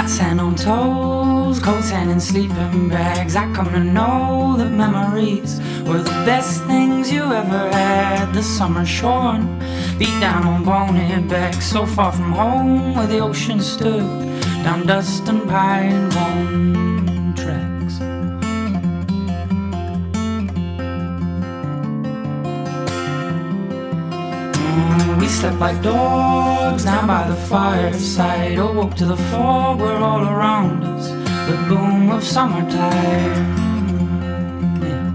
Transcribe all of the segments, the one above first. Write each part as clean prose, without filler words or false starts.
Hot sand on toes, cold sand in sleeping bags. I come to know that memories were the best things you ever had. The summer shorn, beat down on bonehead backs, so far from home where the ocean stood, down dust and pine bone tracks. We slept like dogs down by the fireside, awoke to the fog were all around us, the boom of summertime. Yeah.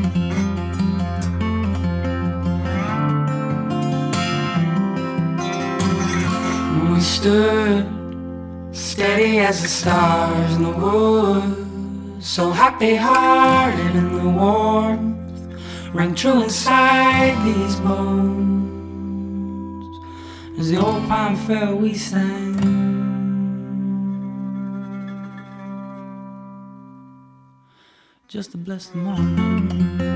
We stood steady as the stars in the woods, so happy-hearted in the warmth rang true inside these bones. As the old pine fell, we sang. Just to bless the morning.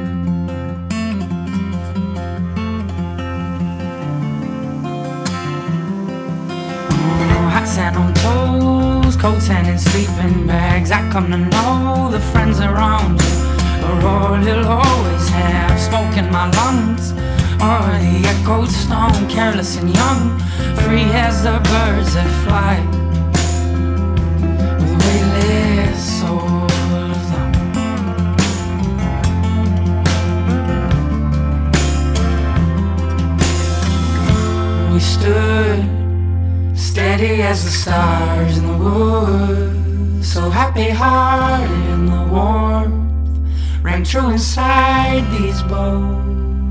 Hot sand on toes, cold sand in sleeping bags. I come to know the friends around you are all you'll always have. Smoke in my lungs, or the echoed stone, careless and young, free as the birds that fly, with weightless souls. We stood steady as the stars in the woods, so happy-hearted in the warmth rang true inside these bones.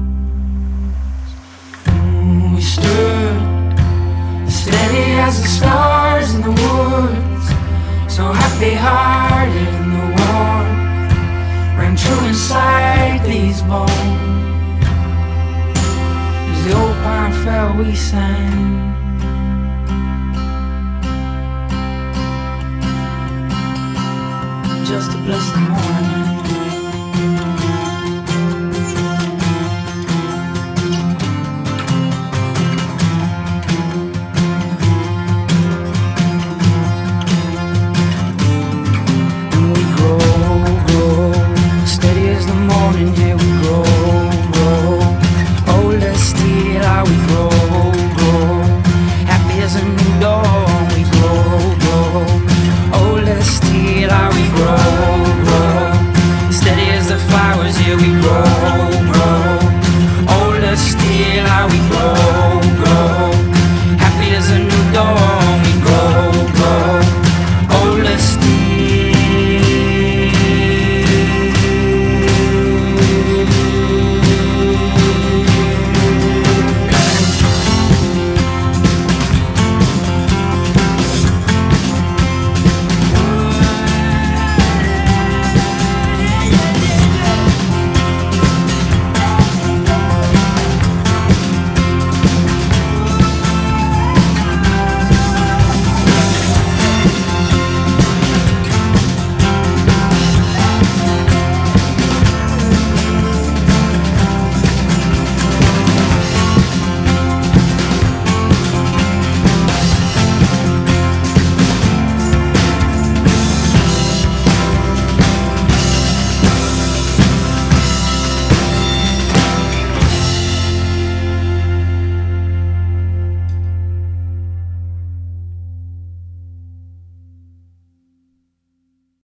We stood steady as the stars in the woods, so happy-hearted in the warmth rang true inside these bones. As the old pine fell, we sang. Just to bless the morning.